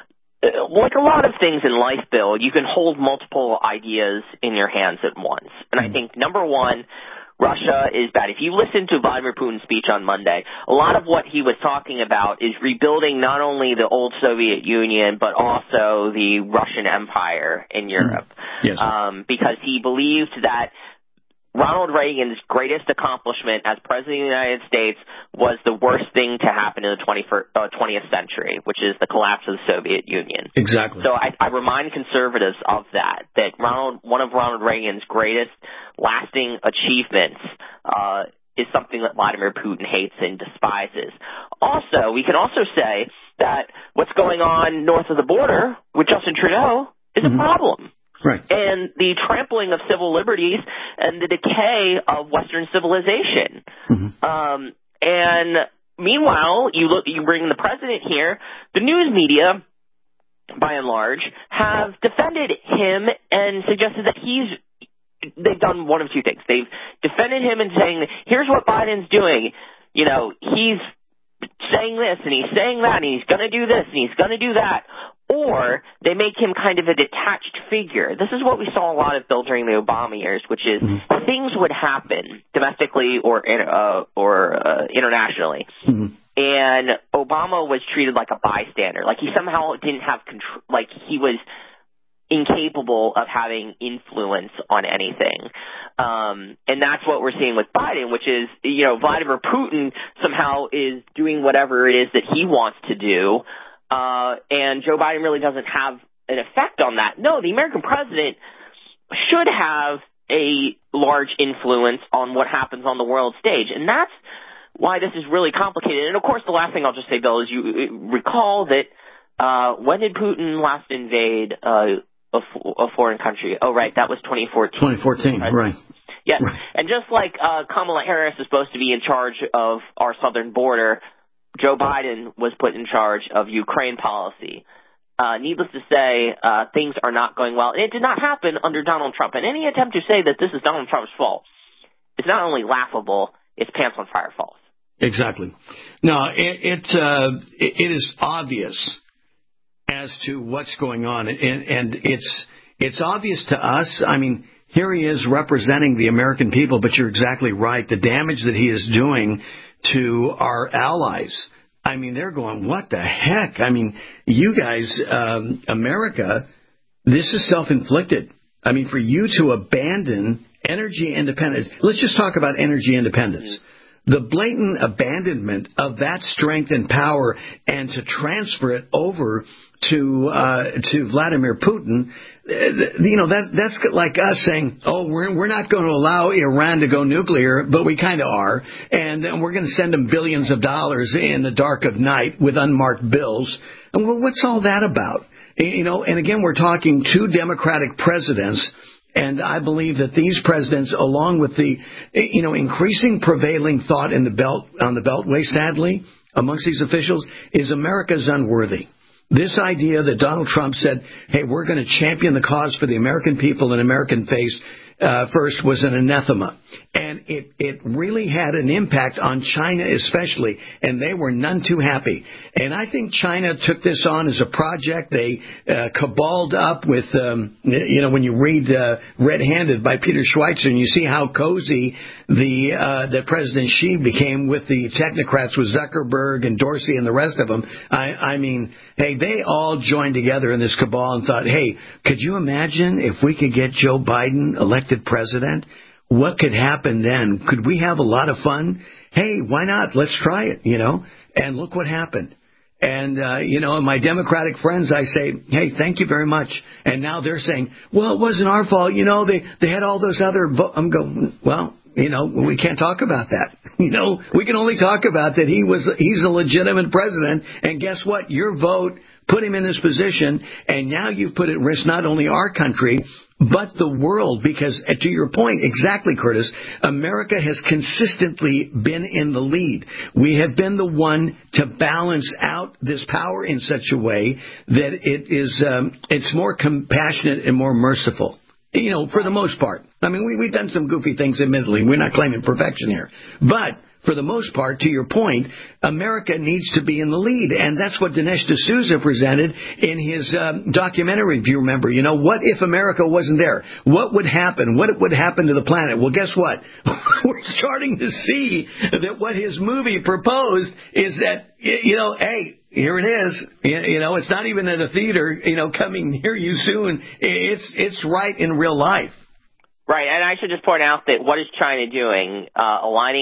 like a lot of things in life, Bill, you can hold multiple ideas in your hands at once. And I think, number one, Russia is bad. If you listen to Vladimir Putin's speech on Monday, a lot of what he was talking about is rebuilding not only the old Soviet Union, but also the Russian Empire in Europe. Yes. Because he believed that Ronald Reagan's greatest accomplishment as President of the United States was the worst thing to happen in the 20th century, which is the collapse of the Soviet Union. Exactly. So I remind conservatives of that one of Ronald Reagan's greatest lasting achievements is something that Vladimir Putin hates and despises. Also, we can also say that what's going on north of the border with Justin Trudeau is a problem. Right. And the trampling of civil liberties and the decay of Western civilization. And meanwhile, you bring the president here, the news media, by and large, have defended him and suggested that they've done one of two things. They've defended him and saying, here's what Biden's doing. You know, he's saying this and he's saying that and he's going to do this and he's going to do that. Or they make him kind of a detached figure. This is what we saw a lot of, Bill, during the Obama years, which is things would happen domestically or internationally. Mm-hmm. And Obama was treated like a bystander. Like he somehow didn't have control, like he was incapable of having influence on anything. And that's what we're seeing with Biden, which is, you know, Vladimir Putin somehow is doing whatever it is that he wants to do. And Joe Biden really doesn't have an effect on that. No, the American president should have a large influence on what happens on the world stage. And that's why this is really complicated. And, of course, the last thing I'll just say, Bill, is you recall that when did Putin last invade a foreign country? Oh, right, that was 2014. 2014, right. Yes, right. And just like Kamala Harris is supposed to be in charge of our southern border, Joe Biden was put in charge of Ukraine policy. Needless to say, things are not going well. And it did not happen under Donald Trump. And any attempt to say that this is Donald Trump's fault is not only laughable, it's pants on fire false. Exactly. No, it is obvious as to what's going on. And it's obvious to us. I mean, here he is representing the American people, but you're exactly right. The damage that he is doing to our allies. I mean, they're going, what the heck? I mean, you guys, America, this is self-inflicted. I mean, for you to abandon energy independence. Let's just talk about energy independence. The blatant abandonment of that strength and power and to transfer it over to Vladimir Putin, you know, that's like us saying, oh, we're not going to allow Iran to go nuclear, but we kind of are, and we're going to send them billions of dollars in the dark of night with unmarked bills. And well, what's all that about? You know, and again, we're talking two Democratic presidents. And I believe that these presidents, along with the, you know, increasing prevailing thought in on the Beltway, sadly, amongst these officials, is America's unworthy. This idea that Donald Trump said, hey, we're going to champion the cause for the American people and American face first was an anathema. And it really had an impact on China especially, and they were none too happy. And I think China took this on as a project. They caballed up with, you know, when you read Red-Handed by Peter Schweitzer, and you see how cozy the President Xi became with the technocrats, with Zuckerberg and Dorsey and the rest of them. I mean, hey, they all joined together in this cabal and thought, hey, could you imagine if we could get Joe Biden elected president? What could happen then? Could we have a lot of fun? Hey, why not? Let's try it, you know? And look what happened. And, you know, my Democratic friends, I say, hey, thank you very much. And now they're saying, well, it wasn't our fault. You know, they had all those other I'm going, well, you know, we can't talk about that. You know, we can only talk about that he's a legitimate president. And guess what? Your vote put him in this position. And now you've put at risk not only our country, but the world, because to your point, exactly, Curtis, America has consistently been in the lead. We have been the one to balance out this power in such a way that it is, it's more compassionate and more merciful. You know, for the most part. I mean, we've done some goofy things, admittedly. We're not claiming perfection here. But for the most part, to your point, America needs to be in the lead. And that's what Dinesh D'Souza presented in his documentary, if you remember. You know, what if America wasn't there? What would happen? What would happen to the planet? Well, guess what? We're starting to see that what his movie proposed is that, you know, hey, here it is. You know, it's not even at a theater, you know, coming near you soon. It's right in real life. Right, and I should just point out that what is China doing? Aligning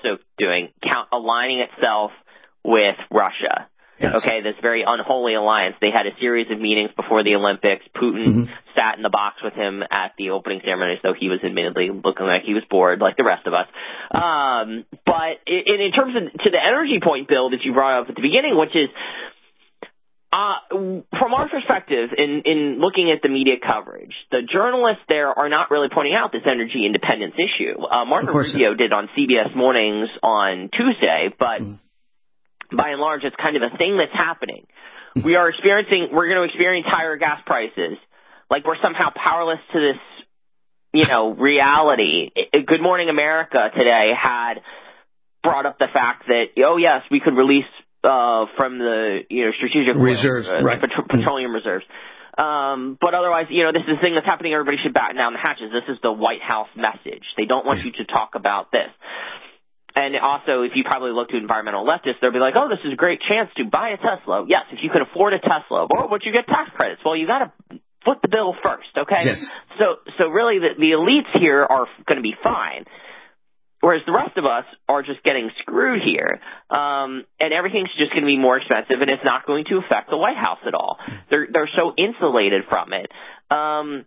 itself with Russia. Yes. Okay, this very unholy alliance. They had a series of meetings before the Olympics. Putin sat in the box with him at the opening ceremony, so he was admittedly looking like he was bored, like the rest of us. But in terms of to the energy point, Bill, that you brought up at the beginning, which is from our perspective, in looking at the media coverage, the journalists there are not really pointing out this energy independence issue. Marco Rubio did on CBS Mornings on Tuesday, but by and large, it's kind of a thing that's happening. We're going to experience higher gas prices. Like we're somehow powerless to this, reality. Good Morning America today had brought up the fact that, yes, we could release from the strategic reserves, petroleum reserves. But otherwise, this is the thing that's happening. Everybody should batten down the hatches. This is the White House message. They don't want you to talk about this. And also, if you probably look to environmental leftists, they'll be like, this is a great chance to buy a Tesla. Yes, if you can afford a Tesla. But you get tax credits. Well, you got to foot the bill first, okay? Yes. So really, the elites here are going to be fine. Whereas the rest of us are just getting screwed here. And everything's just going to be more expensive, and it's not going to affect the White House at all. They're so insulated from it. And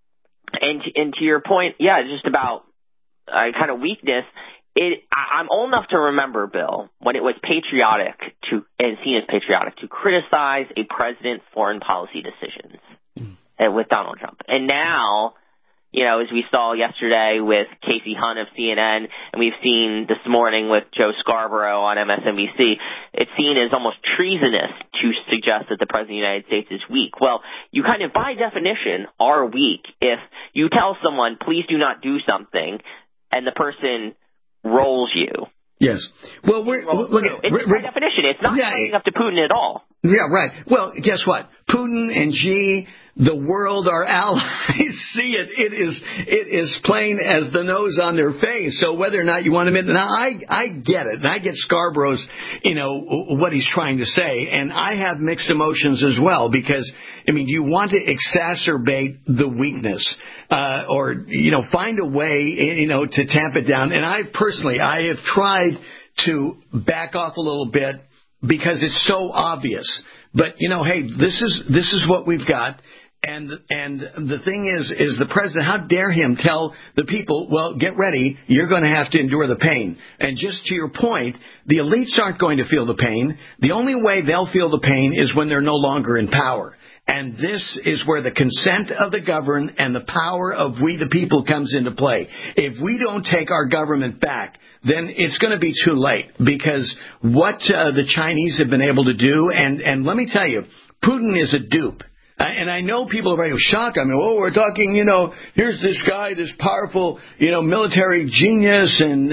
to your point, just about kind of weakness, I'm old enough to remember, Bill, when it was patriotic and seen as patriotic to criticize a president's foreign policy decisions with Donald Trump. And now, as we saw yesterday with Casey Hunt of CNN, and we've seen this morning with Joe Scarborough on MSNBC, it's seen as almost treasonous to suggest that the President of the United States is weak. Well, you kind of, by definition, are weak if you tell someone, please do not do something, and the person rolls you. Yes. Well, by definition, it's not standing up to Putin at all. Yeah, right. Well, guess what? Putin and Xi, the world, our allies, see it. It is plain as the nose on their face. So whether or not you want to admit it, now I get it, and I get Scarborough's, what he's trying to say, and I have mixed emotions as well because, you want to exacerbate the weakness, or find a way, to tamp it down. And I have tried to back off a little bit because it's so obvious. But hey, this is what we've got. And the thing is the president, how dare him tell the people, well, get ready, you're going to have to endure the pain. And just to your point, the elites aren't going to feel the pain. The only way they'll feel the pain is when they're no longer in power. And this is where the consent of the governed and the power of we the people comes into play. If we don't take our government back, then it's going to be too late, because what the Chinese have been able to do, and let me tell you, Putin is a dupe. And I know people are very shocked. We're talking, here's this guy, this powerful, military genius and,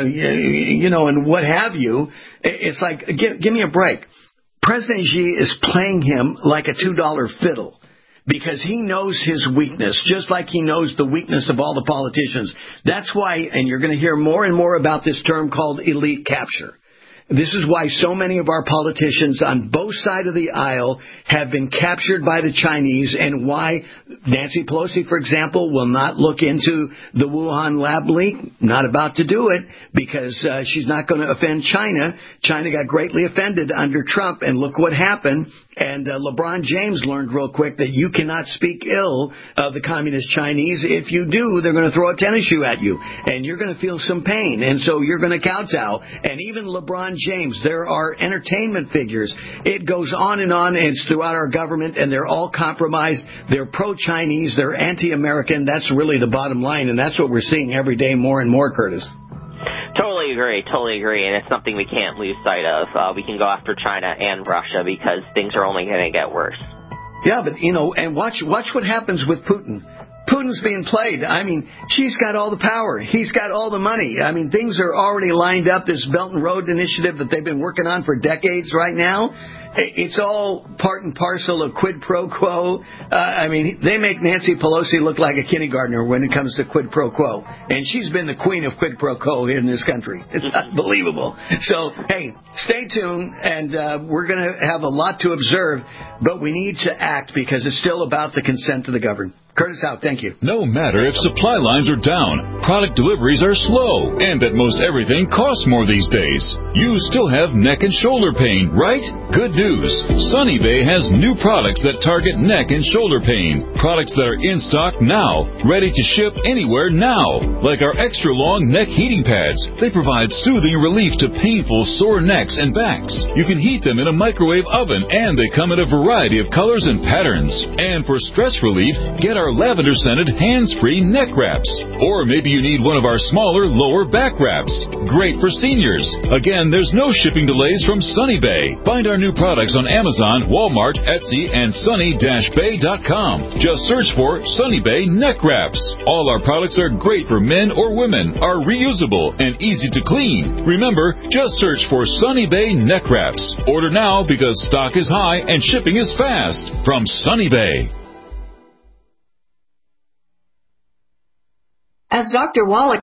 and what have you. It's like, give me a break. President Xi is playing him like a $2 fiddle because he knows his weakness, just like he knows the weakness of all the politicians. That's why, and you're going to hear more and more about this term called elite capture. This is why so many of our politicians on both sides of the aisle have been captured by the Chinese, and why Nancy Pelosi, for example, will not look into the Wuhan lab leak. Not about to do it because she's not going to offend China. China got greatly offended under Trump, and look what happened. And LeBron James learned real quick that you cannot speak ill of the communist Chinese. If you do, they're going to throw a tennis shoe at you, and you're going to feel some pain. And so you're going to kowtow. And even LeBron James, there are entertainment figures. It goes on, and it's throughout our government, and they're all compromised. They're pro-Chinese. They're anti-American. That's really the bottom line, and that's what we're seeing every day more and more, Curtis. Totally agree, and it's something we can't lose sight of. We can go after China and Russia because things are only going to get worse. Yeah, but, and watch what happens with Putin. Putin's being played. She's got all the power. He's got all the money. Things are already lined up. This Belt and Road Initiative that they've been working on for decades right now. It's all part and parcel of quid pro quo. They make Nancy Pelosi look like a kindergartner when it comes to quid pro quo. And she's been the queen of quid pro quo in this country. It's unbelievable. So, hey, stay tuned, and we're going to have a lot to observe, but we need to act because it's still about the consent of the governed. Curtis out. Thank you. No matter if supply lines are down, product deliveries are slow, and that most everything costs more these days, you still have neck and shoulder pain, right? Good news. Sunny Bay has new products that target neck and shoulder pain. Products that are in stock now, ready to ship anywhere now. Like our extra long neck heating pads. They provide soothing relief to painful sore necks and backs. You can heat them in a microwave oven, and they come in a variety of colors and patterns. And for stress relief, get our lavender-scented hands-free neck wraps. Or maybe you need one of our smaller, lower back wraps. Great for seniors. Again, there's no shipping delays from Sunny Bay. Find our new products on Amazon, Walmart, Etsy, and sunny-bay.com. Just search for Sunny Bay neck wraps. All our products are great for men or women, are reusable, and easy to clean. Remember, just search for Sunny Bay neck wraps. Order now because stock is high and shipping is fast. From Sunny Bay. As Dr. Wallach